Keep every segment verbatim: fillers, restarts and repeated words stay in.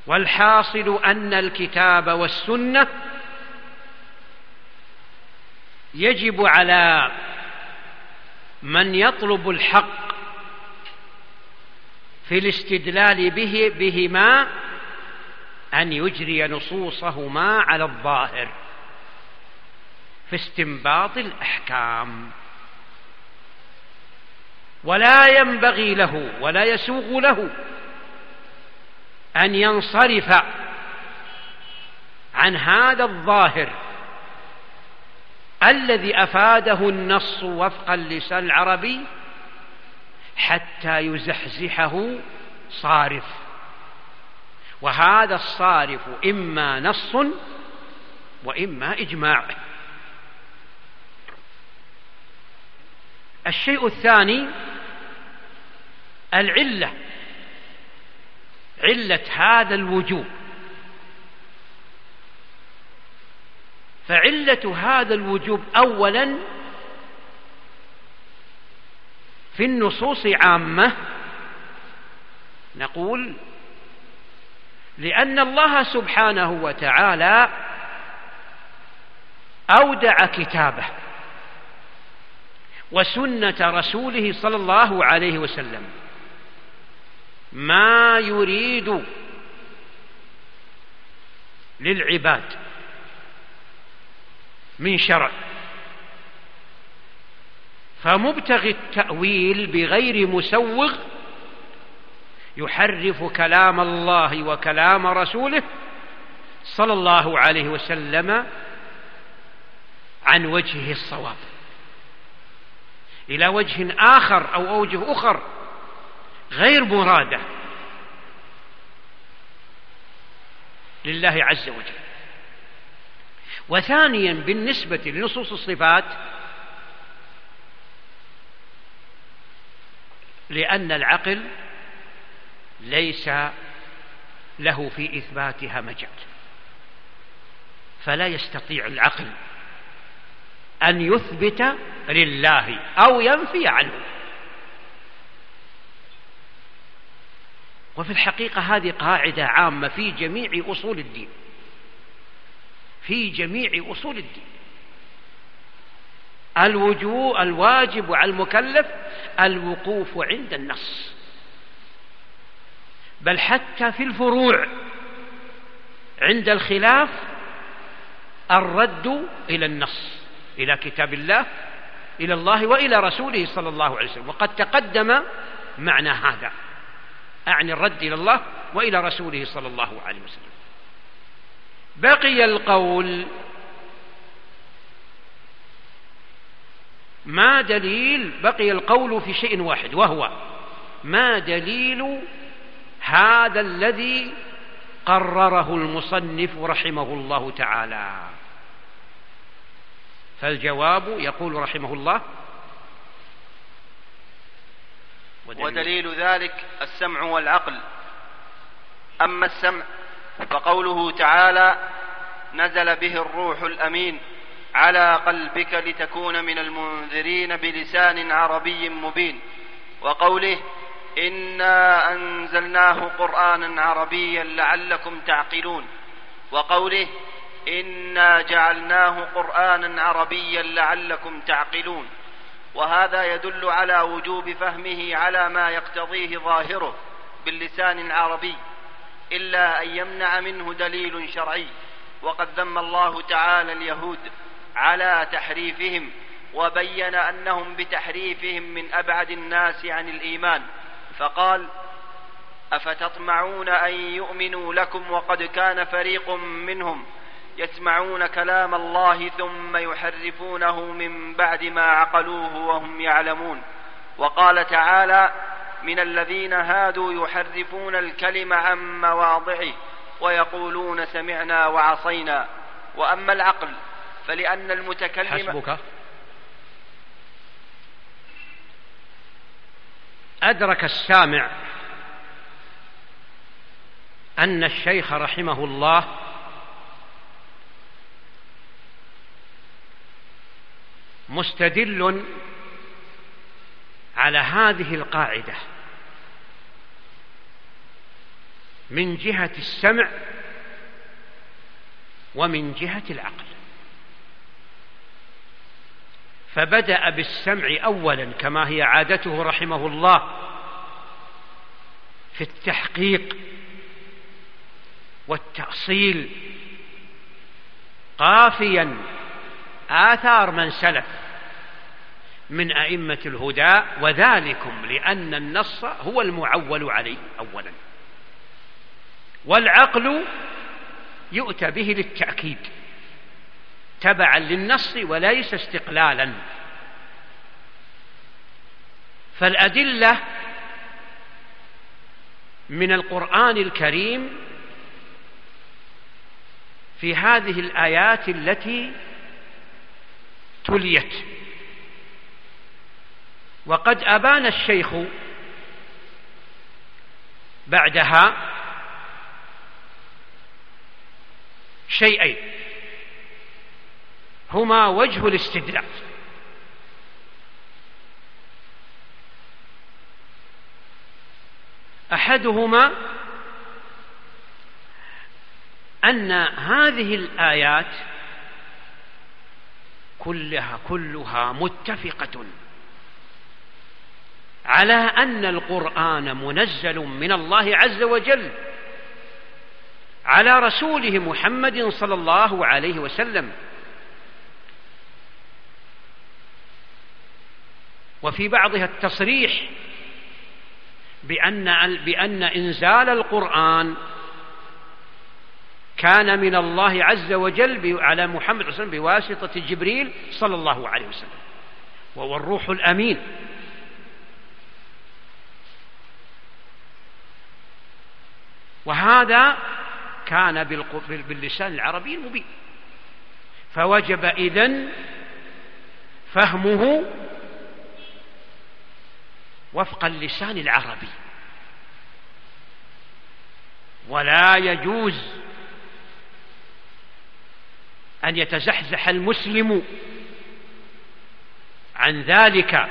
والحاصل أن الكتاب والسنة يجب على من يطلب الحق في الاستدلال به بهما أن يجري نصوصهما على الظاهر في استنباط الأحكام، ولا ينبغي له ولا يسوغ له أن ينصرف عن هذا الظاهر الذي أفاده النص وفق اللسان العربي حتى يزحزحه صارف، وهذا الصارف إما نص وإما إجماع. الشيء الثاني العلة، علة هذا الوجوب. فعلة هذا الوجوب أولا في النصوص عامة، نقول لأن الله سبحانه وتعالى أودع كتابه وسنة رسوله صلى الله عليه وسلم ما يريد للعباد من شرع، فمبتغي التأويل بغير مسوغ يحرف كلام الله وكلام رسوله صلى الله عليه وسلم عن وجهه الصواب إلى وجه آخر أو أوجه أخر غير مرادة لله عز وجل. وثانيا بالنسبة لنصوص الصفات، لأن العقل ليس له في إثباتها مجال، فلا يستطيع العقل أن يثبت لله أو ينفي عنه. وفي الحقيقة هذه قاعدة عامة في جميع أصول الدين، في جميع أصول الدين. الوجوب الواجب على المكلف الوقوف عند النص، بل حتى في الفروع عند الخلاف الرد إلى النص، إلى كتاب الله، إلى الله وإلى رسوله صلى الله عليه وسلم. وقد تقدم معنى هذا، أعني الرد إلى الله وإلى رسوله صلى الله عليه وسلم. بقي القول ما دليل بقي القول في شيء واحد، وهو ما دليل هذا الذي قرره المصنف رحمه الله تعالى. فالجواب يقول رحمه الله: ودليل, ودليل ذلك السمع والعقل. أما السمع فقوله تعالى: نزل به الروح الأمين على قلبك لتكون من المنذرين بلسان عربي مبين، وقوله: إنا أنزلناه قرآنا عربيا لعلكم تعقلون، وقوله: إنا جعلناه قرآنا عربيا لعلكم تعقلون. وهذا يدل على وجوب فهمه على ما يقتضيه ظاهره باللسان العربي، إلا أن يمنع منه دليل شرعي. وقد ذم الله تعالى اليهود على تحريفهم، وبين أنهم بتحريفهم من أبعد الناس عن الإيمان، فقال: أفتطمعون أن يؤمنوا لكم وقد كان فريق منهم يسمعون كلام الله ثم يحرفونه من بعد ما عقلوه وهم يعلمون. وقال تعالى: من الذين هادوا يحرفون الكلم عن مواضعه ويقولون سمعنا وعصينا. وأما العقل فلأن المتكلم حسبك أدرك السامع أن الشيخ رحمه الله مستدل على هذه القاعدة من جهة السمع ومن جهة العقل، فبدأ بالسمع أولا كما هي عادته رحمه الله في التحقيق والتأصيل، قافيا آثار من سلف من أئمة الهدى، وذلكم لأن النص هو المعول عليه أولا، والعقل يؤتى به للتأكيد تبعا للنص وليس استقلالا. فالأدلة من القرآن الكريم في هذه الآيات التي تليت، وقد أبان الشيخ بعدها شيئين هما وجه الاستدلال. أحدهما أن هذه الآيات كلها كلها متفقة على أن القرآن منزل من الله عز وجل على رسوله محمد صلى الله عليه وسلم، وفي بعضها التصريح بأن بأن إنزال القرآن كان من الله عز وجل على محمد صلى الله عليه وسلم بواسطة جبريل صلى الله عليه وسلم، وهو الروح الأمين. وهذا كان باللسان العربي المبين، فوجب إذن فهمه وفق اللسان العربي، ولا يجوز أن يتزحزح المسلم عن ذلك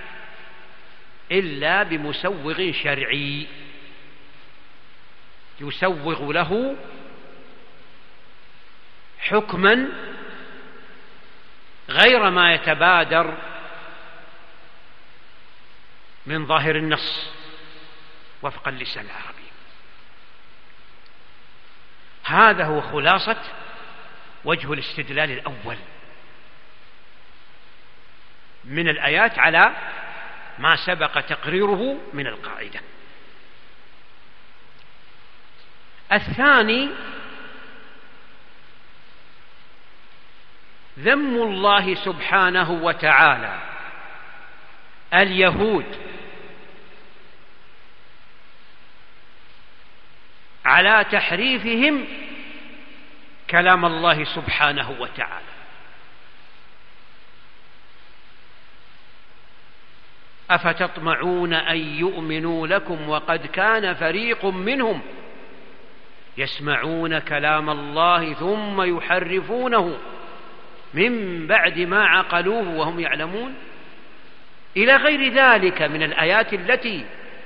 إلا بمسوغ شرعي يسوغ له حكما غير ما يتبادر من ظاهر النص وفق اللسان العربي. هذا هو خلاصة وجه الاستدلال الأول من الآيات على ما سبق تقريره من القاعدة. الثاني ذم الله سبحانه وتعالى اليهود على تحريفهم كلام الله سبحانه وتعالى. أفتطمعون أن يؤمنوا لكم وقد كان فريق منهم يسمعون كلام الله ثم يحرفونه من بعد ما عقلوه وهم يعلمون، إلى غير ذلك من الآيات التي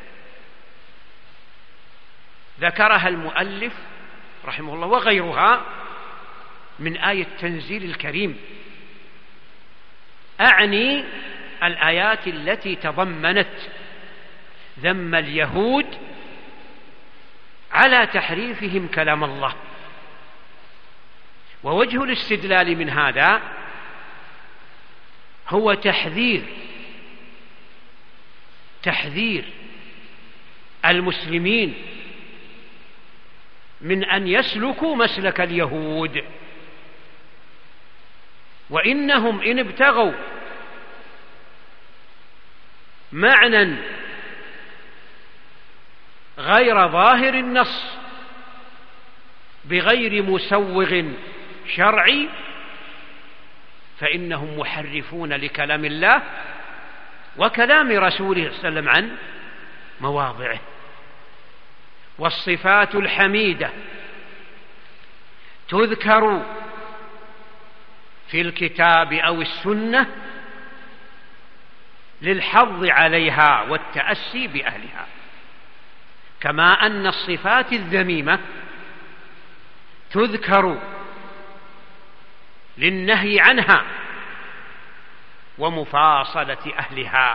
ذكرها المؤلف رحمه الله وغيرها من آية التنزيل الكريم. أعني الآيات التي تضمنت ذم اليهود على تحريفهم كلام الله. ووجه الاستدلال من هذا هو تحذير تحذير المسلمين من أن يسلكوا مسلك اليهود، وإنهم إن ابتغوا معنى غير ظاهر النص بغير مسوغ شرعي فإنهم محرفون لكلام الله وكلام رسوله صلى الله عليه وسلم عن مواضعه. والصفات الحميدة تذكر في الكتاب أو السنة للحظ عليها والتأسي بأهلها، كما أن الصفات الذميمة تذكر للنهي عنها ومفاصلة أهلها،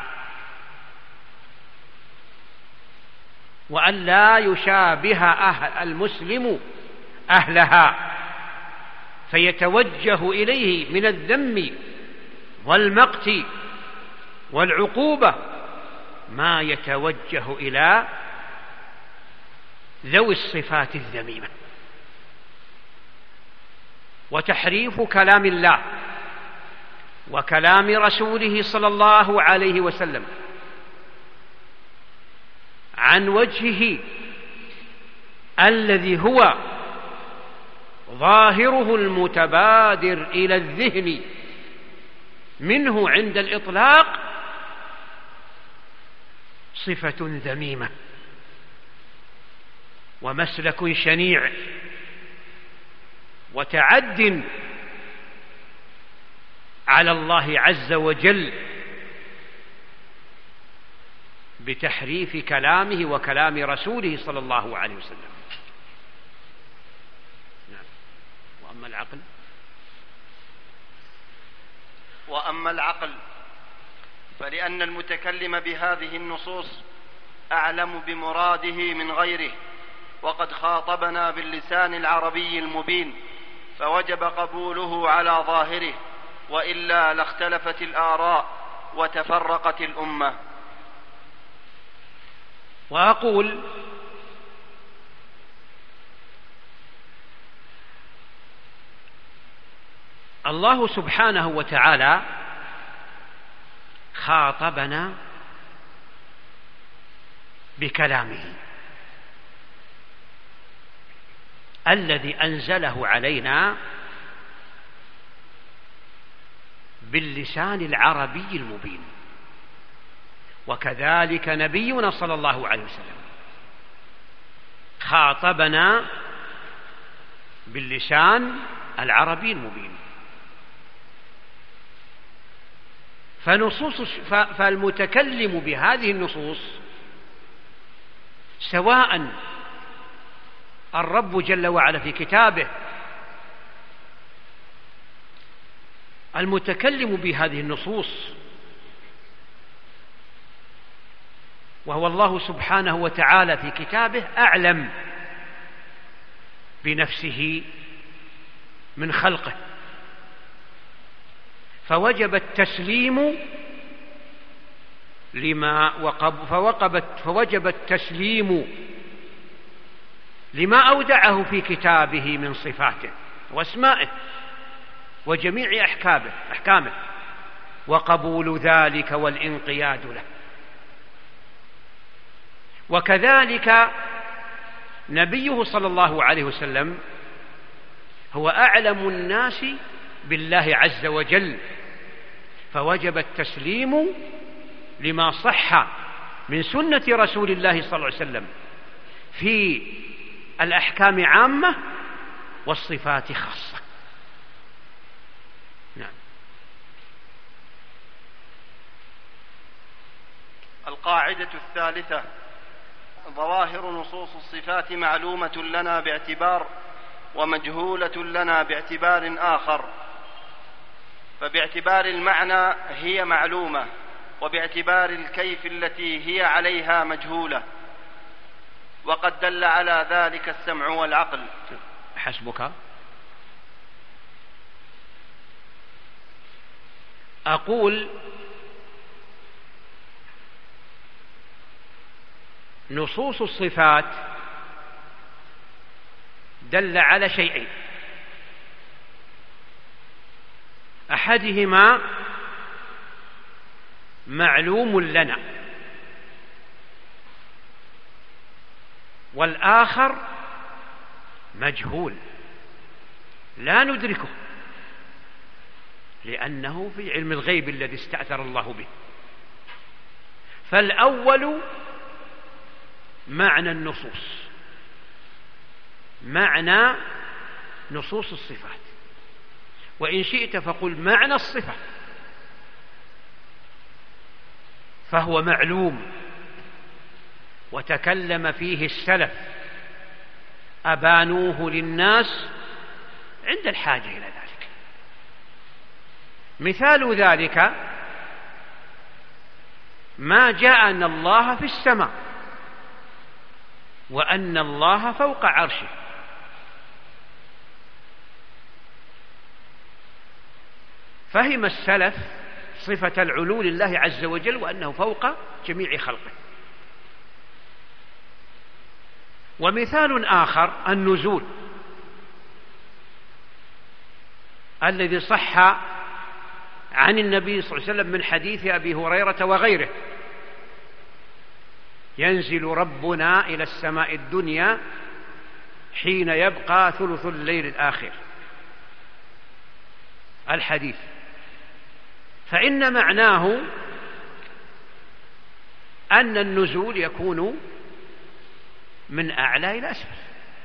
وأن لا يشابه أهل المسلم أهلها فيتوجه إليه من الذم والمقت والعقوبة ما يتوجه إلى ذوي الصفات الذميمة. وتحريف كلام الله وكلام رسوله صلى الله عليه وسلم عن وجهه الذي هو ظاهره المتبادر إلى الذهن منه عند الإطلاق صفة ذميمة ومسلك شنيع وتعد على الله عز وجل بتحريف كلامه وكلام رسوله صلى الله عليه وسلم. نعم. وأما العقل وأما العقل فلأن المتكلم بهذه النصوص أعلم بمراده من غيره، وقد خاطبنا باللسان العربي المبين، فوجب قبوله على ظاهره، وإلا لاختلفت الآراء وتفرقت الأمة. وأقول الله سبحانه وتعالى خاطبنا بكلامه الذي أنزله علينا باللسان العربي المبين، وكذلك نبينا صلى الله عليه وسلم خاطبنا باللسان العربي المبين. فنصوص فالمتكلم بهذه النصوص سواء الرب جل وعلا في كتابه المتكلم بهذه النصوص وهو الله سبحانه وتعالى في كتابه أعلم بنفسه من خلقه، فوجب التسليم لما وقب فوقبت فوجب التسليم لما أودعه في كتابه من صفاته واسمائه وجميع أحكامه أحكامه وقبول ذلك والانقياد له. وكذلك نبيه صلى الله عليه وسلم هو أعلم الناس بالله عز وجل، فوجب التسليم لما صح من سنة رسول الله صلى الله عليه وسلم في الأحكام عامة والصفات خاصة. نعم. القاعدة الثالثة: ظواهر نصوص الصفات معلومة لنا باعتبار ومجهولة لنا باعتبار آخر. فباعتبار المعنى هي معلومة، وباعتبار الكيف التي هي عليها مجهولة، وقد دل على ذلك السمع والعقل. حسبك. أقول نصوص الصفات دل على شيئين: أحدهما معلوم لنا، والآخر مجهول لا ندركه لأنه في علم الغيب الذي استأثر الله به. فالأول معنى النصوص، معنى نصوص الصفات، وإن شئت فقل معنى الصفة، فهو معلوم وتكلم فيه السلف أبانوه للناس عند الحاجة إلى ذلك. مثال ذلك ما جاء أن الله في السماء وأن الله فوق عرشه، فهم السلف صفة العلو لله عز وجل وأنه فوق جميع خلقه. ومثال آخر النزول الذي صح عن النبي صلى الله عليه وسلم من حديث أبي هريرة وغيره: ينزل ربنا إلى السماء الدنيا حين يبقى ثلث الليل الآخر، الحديث. فإن معناه أن النزول يكون من أعلى إلى أسفل.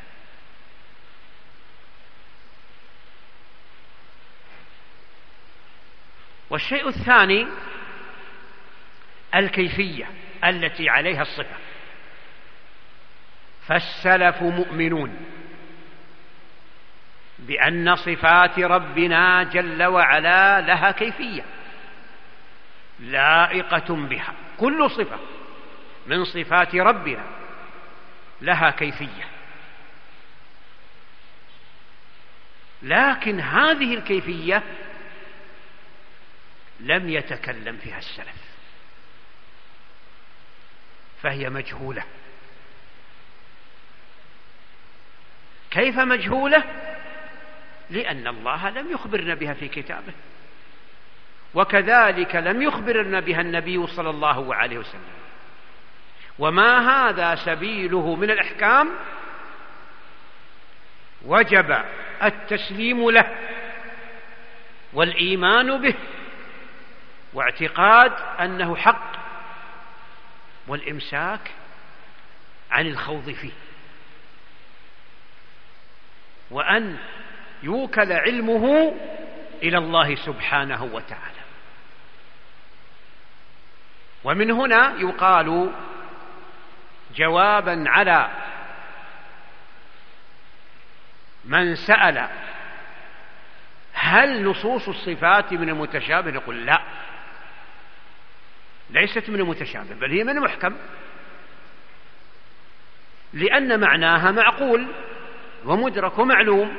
والشيء الثاني الكيفية التي عليها الصفة. فالسلف مؤمنون بأن صفات ربنا جل وعلا لها كيفية لائقة بها. كل صفة من صفات ربنا لها كيفية، لكن هذه الكيفية لم يتكلم فيها السلف، فهي مجهولة. كيف مجهولة؟ لأن الله لم يخبرنا بها في كتابه، وكذلك لم يخبرنا بها النبي صلى الله عليه وسلم. وما هذا سبيله من الأحكام وجب التسليم له والإيمان به واعتقاد أنه حق، والإمساك عن الخوض فيه، وأن يوكل علمه إلى الله سبحانه وتعالى. ومن هنا يقال جوابا على من سأل هل نصوص الصفات من المتشابه، نقول لا، ليست من المتشابه، بل هي من المحكم، لأن معناها معقول ومدرك ومعلوم.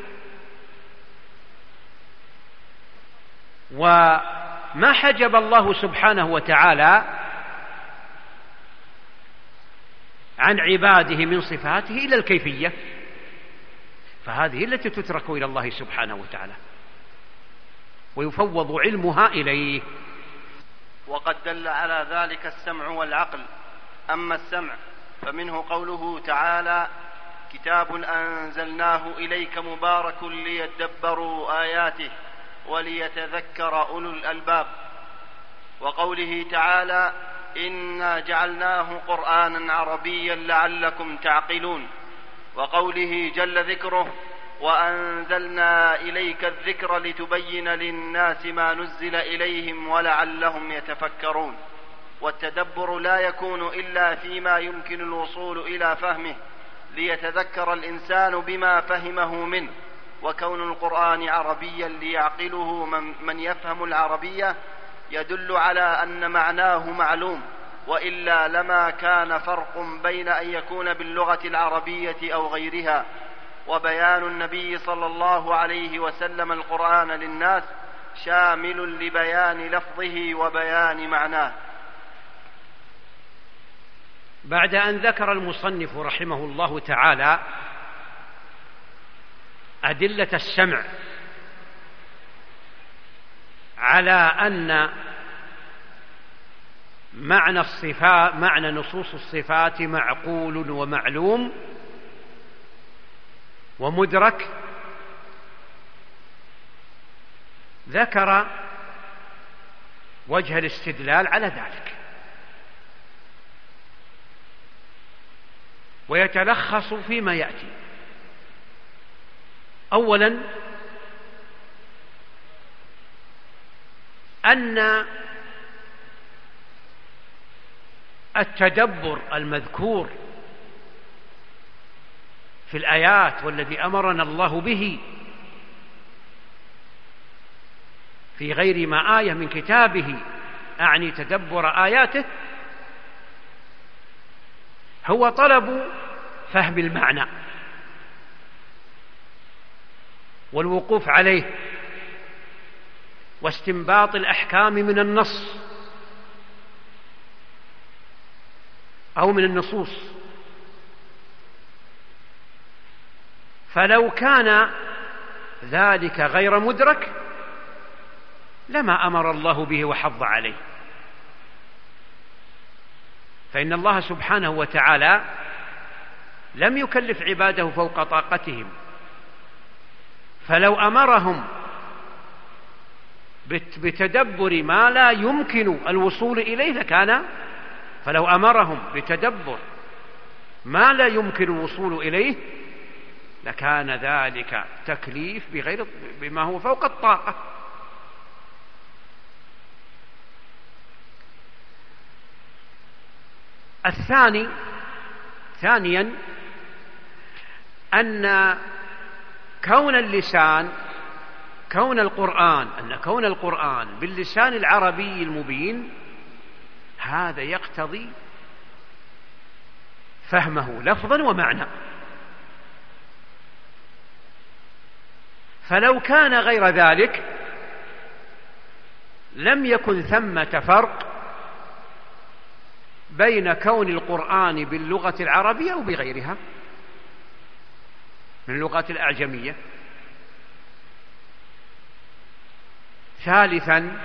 وما حجب الله سبحانه وتعالى عن عباده من صفاته إلا الكيفية، فهذه التي تترك إلى الله سبحانه وتعالى ويفوض علمها إليه. وقد دل على ذلك السمع والعقل. أما السمع فمنه قوله تعالى: كتاب أنزلناه إليك مبارك ليدبروا آياته وليتذكر أولو الألباب. وقوله تعالى: إنا جعلناه قرآنا عربيا لعلكم تعقلون. وقوله جل ذكره: وأنزلنا إليك الذكر لتبين للناس ما نزل إليهم ولعلهم يتفكرون. والتدبر لا يكون إلا فيما يمكن الوصول إلى فهمه ليتذكر الإنسان بما فهمه منه. وكون القرآن عربيا ليعقله من يفهم العربية يدل على أن معناه معلوم، وإلا لما كان فرق بين أن يكون باللغة العربية أو غيرها. وبيان النبي صلى الله عليه وسلم القرآن للناس شامل لبيان لفظه وبيان معناه. بعد أن ذكر المصنف رحمه الله تعالى أدلة السمع على أن معنى الصفات معنى نصوص الصفات معقول ومعلوم ومدرك، ذكر وجه الاستدلال على ذلك، ويتلخص فيما يأتي. أولا أن التدبر المذكور في الآيات والذي أمرنا الله به في غير ما آية من كتابه، أعني تدبر آياته، هو طلب فهم المعنى والوقوف عليه واستنباط الأحكام من النص أو من النصوص. فلو كان ذلك غير مدرك لما أمر الله به وحض عليه، فإن الله سبحانه وتعالى لم يكلف عباده فوق طاقتهم، فلو أمرهم بتدبر ما لا يمكن الوصول إليه لكان فلو أمرهم بتدبر ما لا يمكن الوصول إليه لكان ذلك تكليف بغير بما هو فوق الطاقة. الثاني ثانيا أن كون اللسان كون القرآن أن كون القرآن باللسان العربي المبين هذا يقتضي فهمه لفظا ومعنى. فلو كان غير ذلك لم يكن ثمة فرق بين كون القرآن باللغة العربية أو بغيرها من اللغات الأعجمية. ثالثا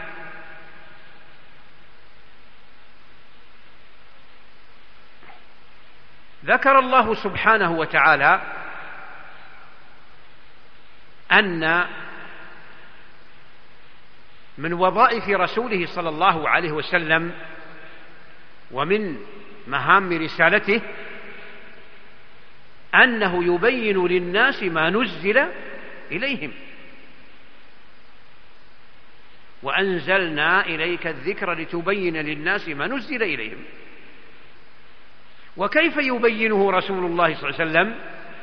ذكر الله سبحانه وتعالى أن من وظائف رسوله صلى الله عليه وسلم ومن مهام رسالته أنه يبين للناس ما نزل إليهم، وأنزلنا إليك الذكر لتبين للناس ما نزل إليهم. وكيف يبينه رسول الله صلى الله عليه وسلم؟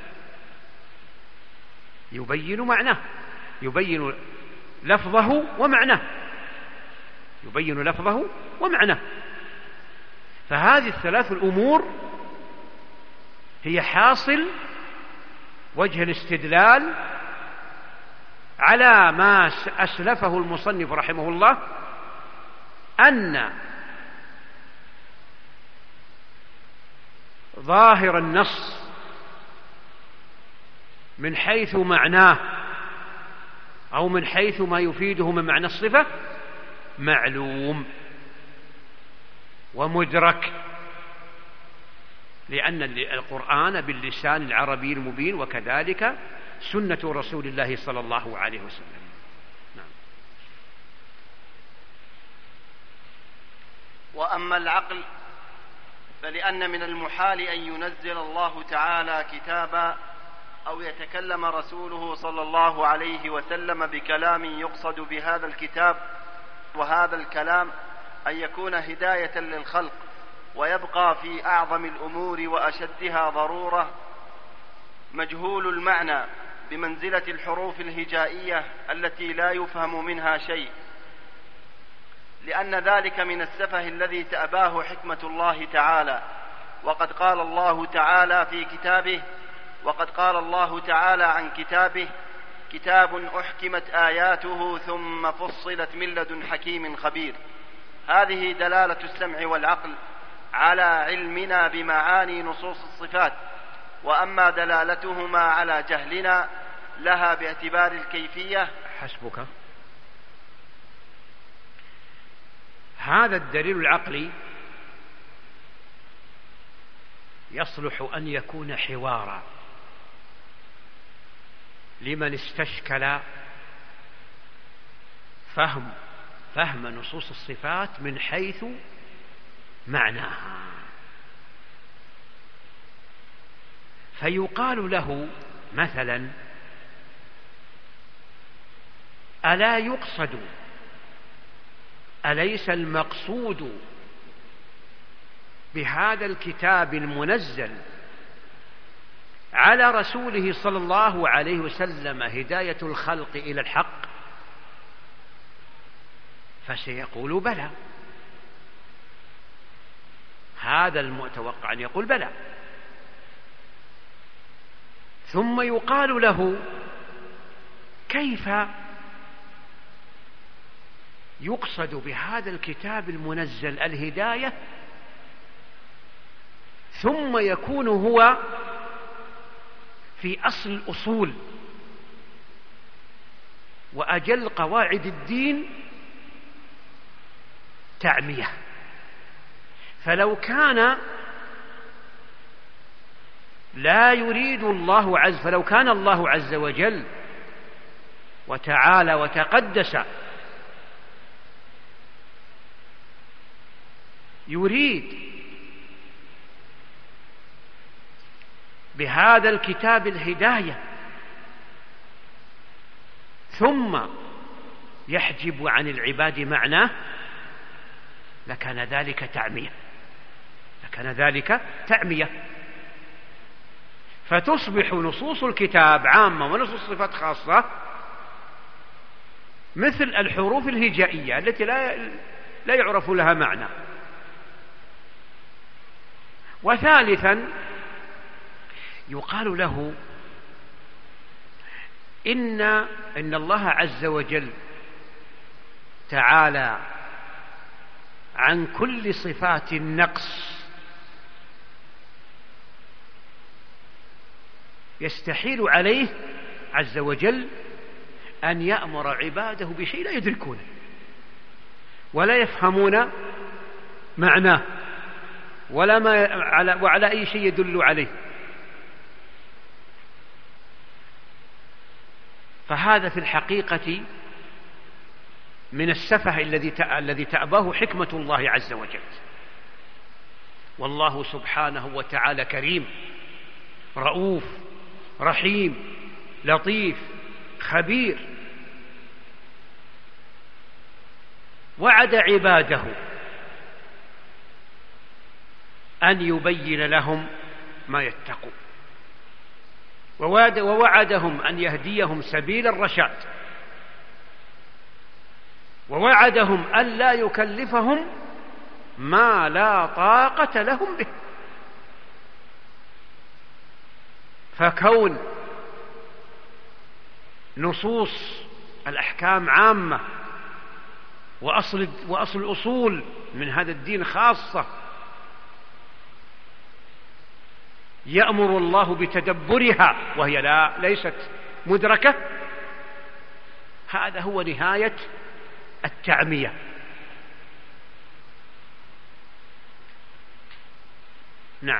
يبين معناه، يبين لفظه ومعناه، يبين لفظه ومعناه. فهذه الثلاث الأمور هي حاصل وجه الاستدلال على ما أسلفه المصنف رحمه الله، أن ظاهر النص من حيث معناه أو من حيث ما يفيده من معنى الصفة معلوم ومدرك، لأن القرآن باللسان العربي المبين، وكذلك سنة رسول الله صلى الله عليه وسلم. نعم. وأما العقل فلأن من المحال أن ينزل الله تعالى كتابا أو يتكلم رسوله صلى الله عليه وسلم بكلام يقصد بهذا الكتاب وهذا الكلام أن يكون هداية للخلق، ويبقى في أعظم الأمور وأشدها ضرورة مجهول المعنى بمنزلة الحروف الهجائية التي لا يفهم منها شيء، لأن ذلك من السفه الذي تأباه حكمة الله تعالى. وقد قال الله تعالى في كتابه وقد قال الله تعالى عن كتابه: كتاب أحكمت آياته ثم فصلت من لدن حكيم خبير. هذه دلالة السمع والعقل على علمنا بمعاني نصوص الصفات، وأما دلالتهما على جهلنا لها باعتبار الكيفية. حسبك. هذا الدليل العقلي يصلح أن يكون حوارا لمن استشكل فهم فهم نصوص الصفات من حيث معناها، فيقال له مثلا: ألا يقصد أليس المقصود بهذا الكتاب المنزل على رسوله صلى الله عليه وسلم هداية الخلق إلى الحق؟ فسيقول بلى. هذا المتوقع أن يقول بلى. ثم يقال له: كيف يقصد بهذا الكتاب المنزل الهداية ثم يكون هو في أصل الأصول وأجل قواعد الدين تعمية؟ فلو كان لا يريد الله عز فلو كان الله عز وجل وتعالى وتقدس يريد بهذا الكتاب الهداية ثم يحجب عن العباد معناه لكان ذلك تعمية لكان ذلك تعمية فتصبح نصوص الكتاب عامة ونصوص الصفات خاصة، مثل الحروف الهجائية التي لا لا يعرف لها معنى. وثالثا يقال له إن إن الله عز وجل تعالى عن كل صفات النقص يستحيل عليه عز وجل أن يأمر عباده بشيء لا يدركونه ولا يفهمون معناه ولا ما على وعلى أي شيء يدل عليه. فهذا في الحقيقة من السفه الذي الذي تأباه حكمة الله عز وجل. والله سبحانه وتعالى كريم رؤوف رحيم لطيف خبير، وعد عباده أن يبين لهم ما يتقون، ووعدهم أن يهديهم سبيل الرشاد، ووعدهم أن لا يكلفهم ما لا طاقة لهم به. فكون نصوص الأحكام عامة وأصل, وأصل الأصول من هذا الدين خاصة يأمر الله بتدبرها وهي لا ليست مدركة، هذا هو نهاية التعمية. نعم.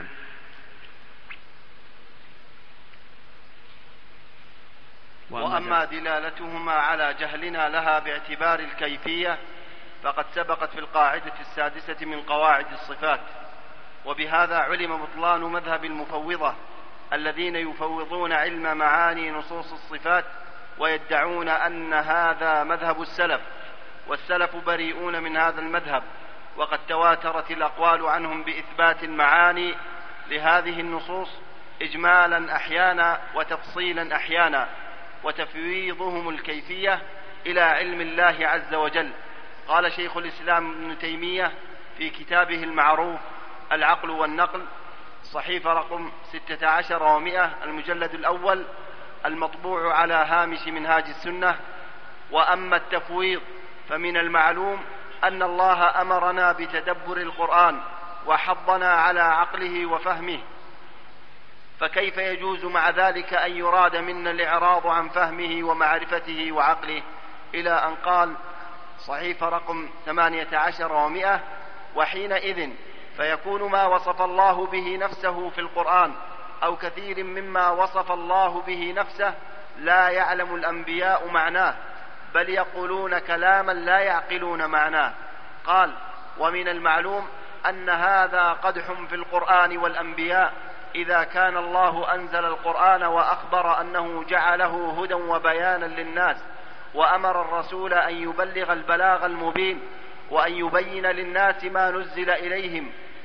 وأما دلالتهما على جهلنا لها باعتبار الكيفية فقد سبقت في القاعدة السادسة من قواعد الصفات. وبهذا علم بطلان مذهب المفوضة الذين يفوضون علم معاني نصوص الصفات ويدعون أن هذا مذهب السلف، والسلف بريئون من هذا المذهب، وقد تواترت الأقوال عنهم بإثبات المعاني لهذه النصوص إجمالا أحيانا وتفصيلا أحيانا، وتفويضهم الكيفية إلى علم الله عز وجل. قال شيخ الإسلام ابن تيمية في كتابه المعروف العقل والنقل، صحيفة رقم ستة عشر ومئة، المجلد الأول، المطبوع على هامش منهاج السنة: وأما التفويض فمن المعلوم أن الله أمرنا بتدبر القرآن وحضنا على عقله وفهمه، فكيف يجوز مع ذلك أن يراد منا الإعراض عن فهمه ومعرفته وعقله؟ إلى أن قال، صحيفة رقم ثمانية عشر ومئة: وحينئذ فيكون ما وصف الله به نفسه في القرآن أو كثير مما وصف الله به نفسه لا يعلم الأنبياء معناه، بل يقولون كلاما لا يعقلون معناه. قال: ومن المعلوم أن هذا قدح في القرآن والأنبياء إذا كان الله أنزل القرآن وأخبر أنه جعله هدى وبيانا للناس، وأمر الرسول أن يبلغ البلاغ المبين وأن يبين للناس ما نزل إليهم،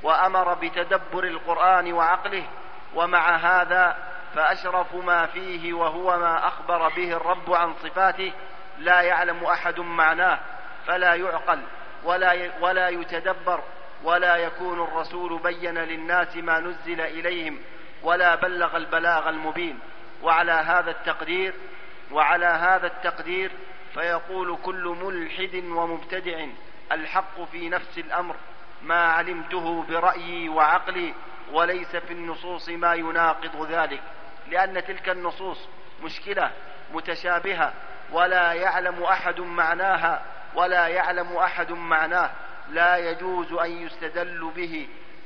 وأمر بتدبر القرآن وعقله، ومع هذا فأشرف ما فيه وهو ما أخبر به الرب عن صفاته لا يعلم أحد معناه، فلا يعقل ولا ولا يتدبر، ولا يكون الرسول بين للناس ما نزل إليهم ولا بلغ البلاغ المبين. وعلى هذا التقدير وعلى هذا التقدير فيقول كل ملحد ومبتدع الحق في نفس الأمر ما علمته برأيي وعقلي، وليس في النصوص ما يناقض ذلك، لأن تلك النصوص مشكلة متشابهة ولا يعلم أحد معناها ولا يعلم أحد معناه لا يجوز أن يستدل به،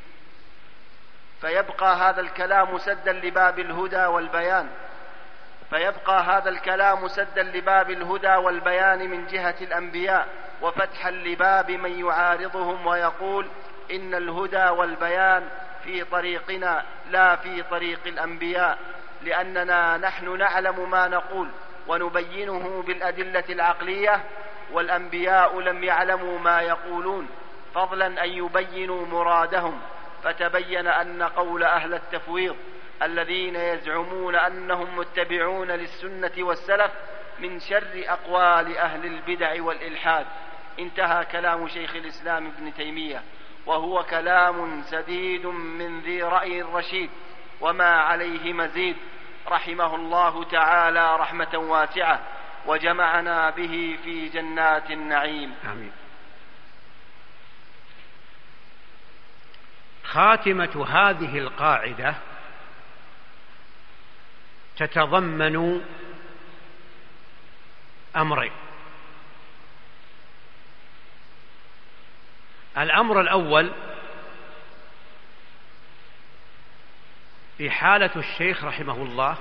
فيبقى هذا الكلام سدا لباب الهدى والبيان فيبقى هذا الكلام سدا لباب الهدى والبيان من جهة الأنبياء، وفتحا لباب من يعارضهم ويقول إن الهدى والبيان في طريقنا لا في طريق الأنبياء، لأننا نحن نعلم ما نقول ونبينه بالأدلة العقلية، والأنبياء لم يعلموا ما يقولون فضلا أن يبينوا مرادهم. فتبين أن قول أهل التفويض الذين يزعمون أنهم متبعون للسنة والسلف من شر أقوال أهل البدع والإلحاد. انتهى كلام شيخ الإسلام ابن تيمية، وهو كلام سديد من ذي رأي رشيد وما عليه مزيد، رحمه الله تعالى رحمة واسعة، وجمعنا به في جنات النعيم. آمين. خاتمة هذه القاعدة تتضمن أمرين. الأمر الأول إحالة الشيخ رحمه الله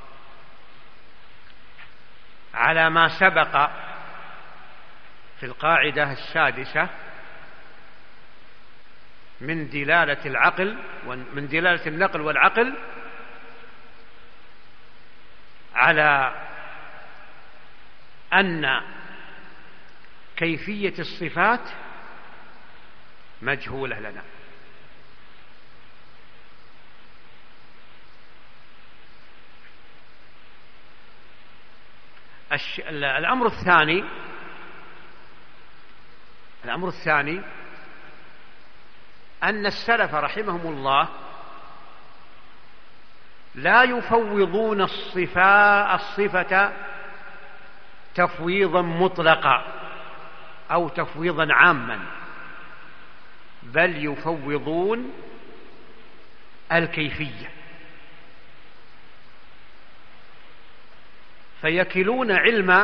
على ما سبق في القاعدة السادسة من دلالة العقل ومن دلالة النقل والعقل على أن كيفية الصفات مجهولة لنا. الأمر الثاني الأمر الثاني أن السلف رحمهم الله لا يفوضون الصفة الصفة تفويضا مطلقا أو تفويضا عاما، بل يفوضون الكيفية، فيكلون علم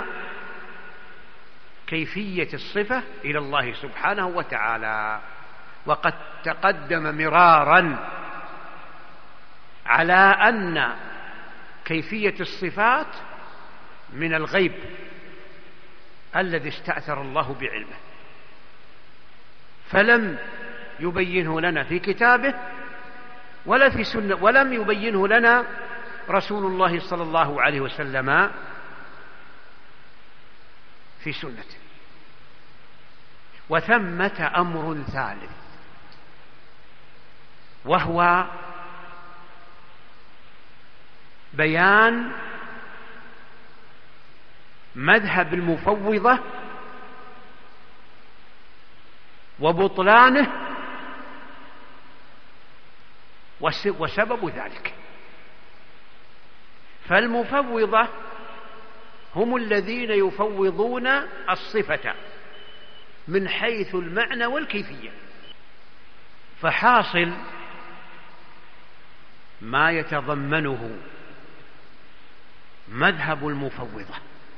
كيفية الصفة إلى الله سبحانه وتعالى. وقد تقدم مرارا على أن كيفية الصفات من الغيب الذي استأثر الله بعلمه، فلم يبينه لنا في كتابه ولا في سنة، ولم يبينه لنا رسول الله صلى الله عليه وسلم في سنته. وثمة أمر ثالث، وهو بيان مذهب المفوضة وبطلانه وسبب ذلك. فالمفوضة هم الذين يفوضون الصفة من حيث المعنى والكيفية، فحاصل ما يتضمنه مذهب المفوضة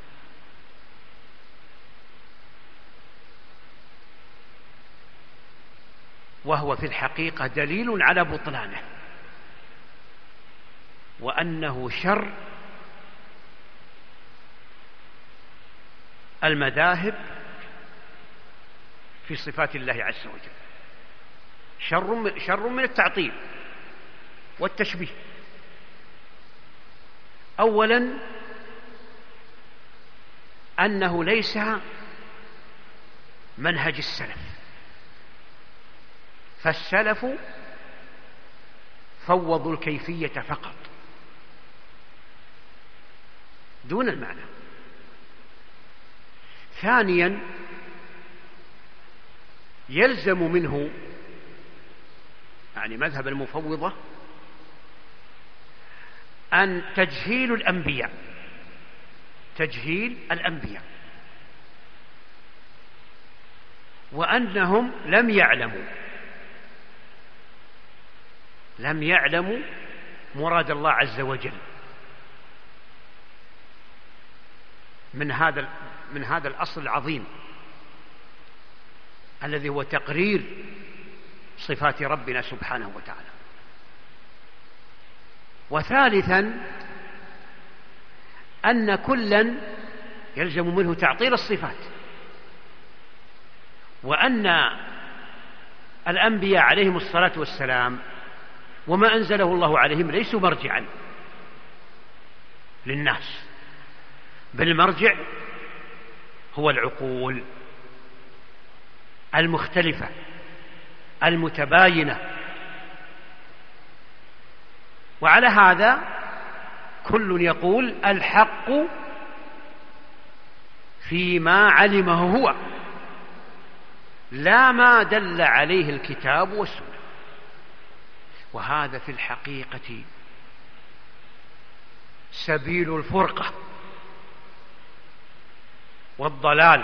وهو في الحقيقة دليل على بطلانه، وأنه شر المذاهب في صفات الله عز وجل، شر من, شر من التعطيل والتشبيه. أولا أنه ليس منهج السلف، فالسلف فوضوا الكيفية فقط دون المعنى. ثانيا يلزم منه يعني مذهب المفوضة أن تجهيل الأنبياء تجهيل الأنبياء وأنهم لم يعلموا لم يعلموا مراد الله عز وجل من هذا من هذا الأصل العظيم الذي هو تقرير صفات ربنا سبحانه وتعالى. وثالثا أن كلا يلزم منه تعطيل الصفات، وأن الأنبياء عليهم الصلاة والسلام وما أنزله الله عليهم ليسوا مرجعا للناس، بل المرجع هو العقول المختلفة المتباينة. وعلى هذا كل يقول الحق فيما علمه هو لا ما دل عليه الكتاب والسنة. وهذا في الحقيقة سبيل الفرقة والضلال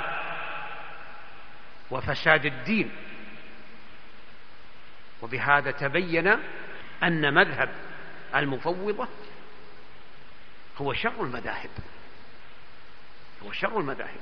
وفساد الدين. وبهذا تبين أن مذهب المفوضة هو شر المذاهب هو شر المذاهب.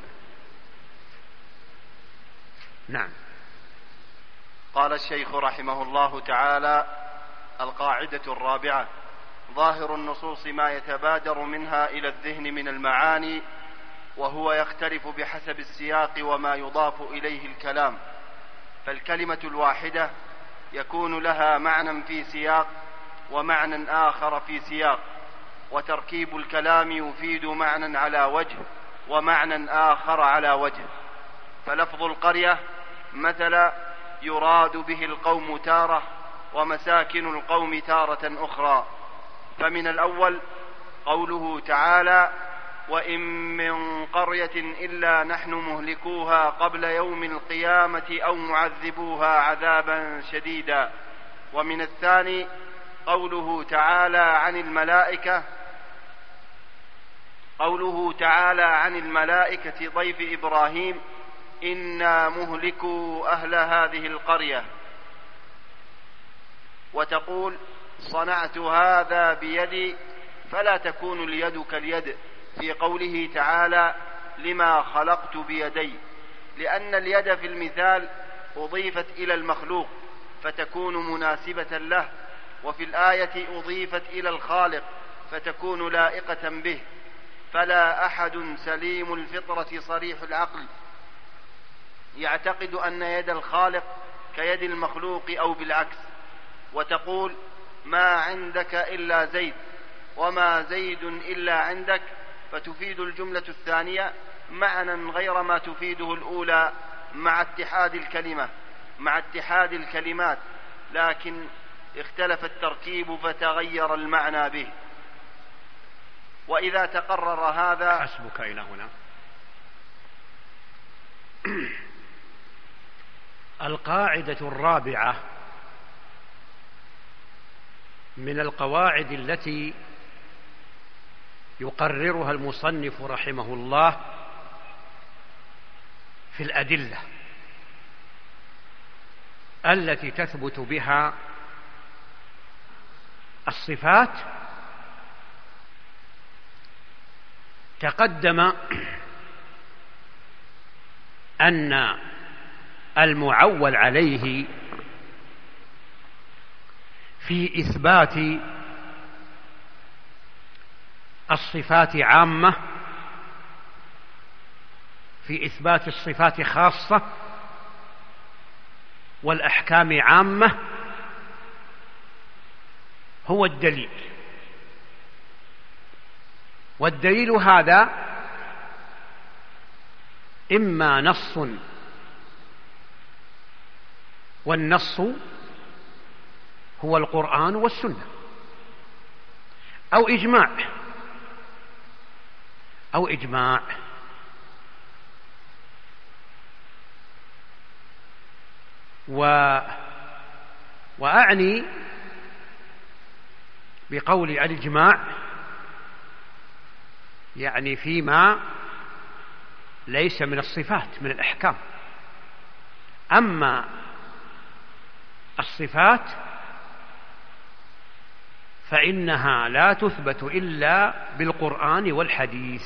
نعم. قال الشيخ رحمه الله تعالى: القاعدة الرابعة: ظاهر النصوص ما يتبادر منها إلى الذهن من المعاني، وهو يختلف بحسب السياق وما يضاف إليه الكلام، فالكلمة الواحدة يكون لها معنى في سياق ومعنى آخر في سياق، وتركيب الكلام يفيد معنى على وجه ومعنى آخر على وجه. فلفظ القرية مثلا يراد به القوم تارة ومساكن القوم تارة أخرى. فمن الأول قوله تعالى: وإن من قرية إلا نحن مهلكوها قبل يوم القيامة أو معذبوها عذابا شديدا. ومن الثاني قوله تعالى عن الملائكة قوله تعالى عن الملائكة ضيف إبراهيم: إنا مهلكو أهل هذه القرية. وتقول: صنعت هذا بيدي، فلا تكون اليد كاليد في قوله تعالى: لما خلقت بيدي، لأن اليد في المثال أضيفت إلى المخلوق فتكون مناسبة له، وفي الآية أضيفت إلى الخالق فتكون لائقة به. فلا أحد سليم الفطرة صريح العقل يعتقد أن يد الخالق كيد المخلوق أو بالعكس. وتقول: ما عندك إلا زيد، وما زيد إلا عندك، فتفيد الجملة الثانية معنى غير ما تفيده الأولى مع اتحاد الكلمة مع اتحاد الكلمات، لكن اختلف التركيب فتغير المعنى به. وإذا تقرر هذا حسبك إلى هنا. القاعدة الرابعة من القواعد التي يقررها المصنف رحمه الله في الأدلة التي تثبت بها الصفات، تقدم أن المعول عليه في إثبات الصفات عامة، في إثبات الصفات خاصة، والأحكام عامة، هو الدليل. والدليل هذا إما نص، والنص هو القرآن والسنة، أو إجماع أو إجماع و وأعني بقول الإجماع يعني فيما ليس من الصفات من الأحكام. أما الصفات فإنها لا تثبت إلا بالقرآن والحديث.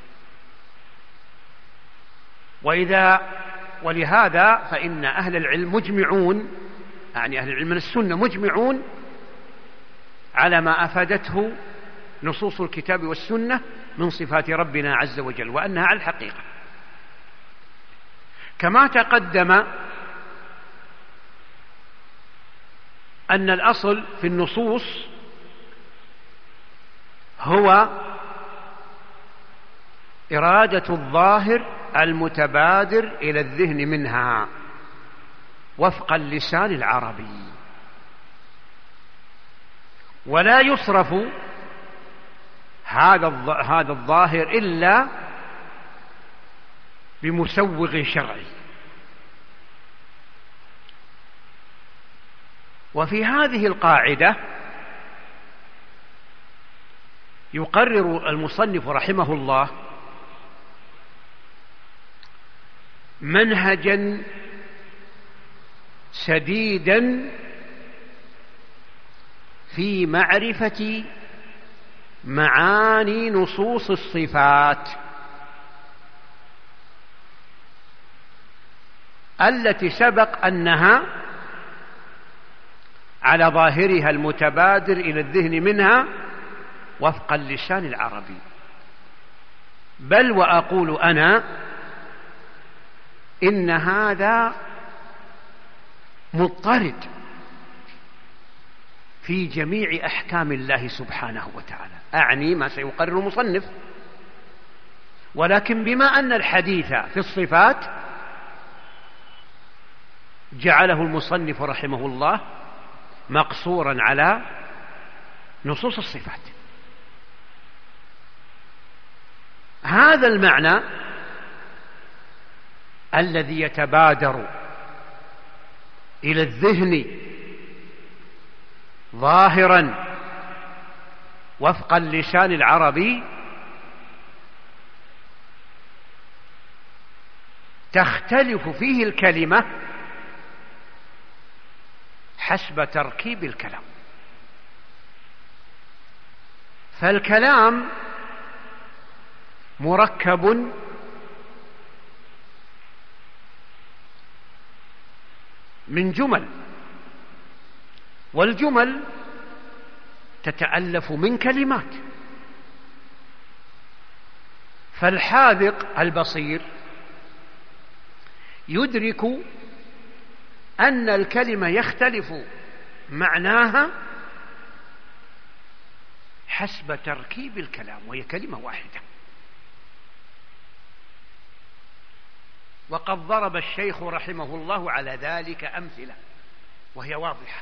وإذا ولهذا فإن أهل العلم مجمعون، يعني أهل العلم من السنة مجمعون على ما أفادته نصوص الكتاب والسنة من صفات ربنا عز وجل، وأنها على الحقيقة. كما تقدم أن الأصل في النصوص هو إرادة الظاهر المتبادر إلى الذهن منها وفق اللسان العربي، ولا يصرف هذا هذا الظاهر إلا بمسوغ شرعي. وفي هذه القاعدة يقرر المصنف رحمه الله منهجا سديدا في معرفة معاني نصوص الصفات التي سبق أنها على ظاهرها المتبادر إلى الذهن منها وفق اللسان العربي. بل وأقول أنا إن هذا مضطرد في جميع أحكام الله سبحانه وتعالى، أعني ما سيقرر المصنف. ولكن بما أن الحديث في الصفات جعله المصنف رحمه الله مقصورا على نصوص الصفات. هذا المعنى الذي يتبادر إلى الذهن ظاهرا وفق اللسان العربي تختلف فيه الكلمة حسب تركيب الكلام. فالكلام مركب من جمل، والجمل تتألف من كلمات. فالحاذق البصير يدرك أن الكلمة يختلف معناها حسب تركيب الكلام، وهي كلمة واحدة. وقد ضرب الشيخ رحمه الله على ذلك أمثلة وهي واضحة.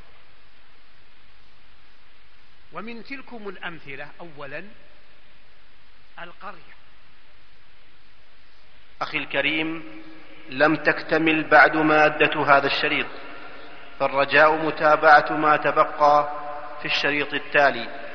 ومن تلكم الأمثلة أولا القرية. أخي الكريم، لم تكتمل بعد مادة هذا الشريط، فالرجاء متابعة ما تبقى في الشريط التالي.